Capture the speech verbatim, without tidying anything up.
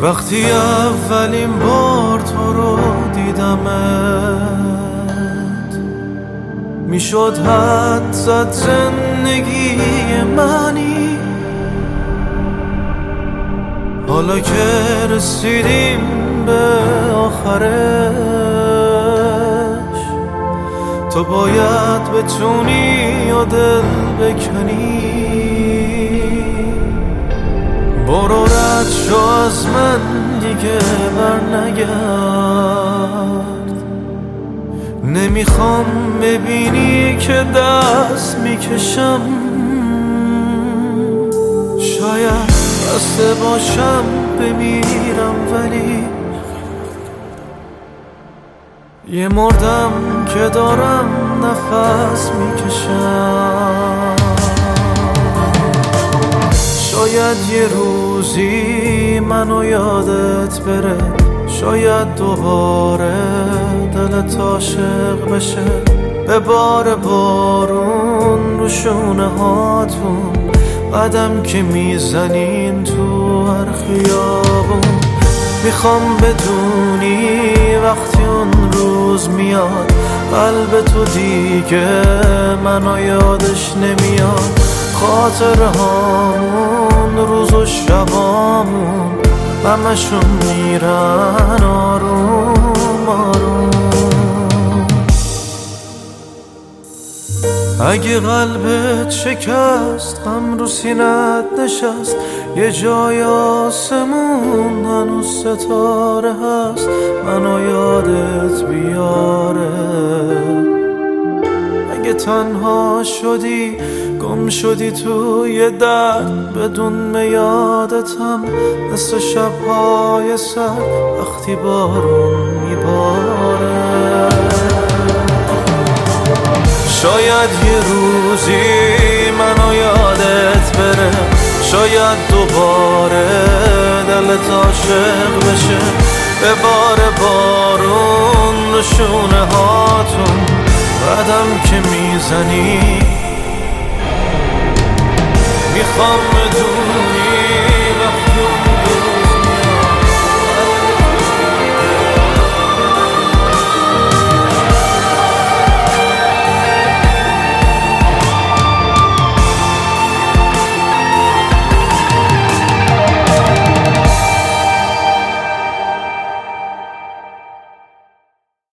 وقتی اولین بار تو رو دیدمت میشد حد زد زندگی منی. حالا که رسیدیم به آخرش تو باید بتونی و دل بکنی. برو رد شو از من دیگه بر نگرد. نمیخوام ببینی که دست میکشم. شاید بسته باشم بمیرم ولی یه مردم که دارم نفس میکشم. شاید یه روزی منو یادت بره، شاید دوباره دلت عاشق بشه. به بار بارون رو شونه هاتون قدم که میزنین تو هر خیابون. میخوام بدونی وقتی اون روز میاد قلب تو دیگه منو یادش نمیاد. خاطره هامون روز و شبامون همشون میرن آروم آروم. اگه قلبت شکست غم رو سینت نشست، یه جای آسمون هنوز ستاره هست منو یادت بیاره. اگه تنها شدی گم شدی توی درد بدون یادتم، مثل شبهای سر وقتی بارون میباره. شاید یه روزی منو یادت بره، شاید دوباره دلت عاشق بشه. به بار بارون رو شونه هاتون قدم که میزنی. میخوام بدون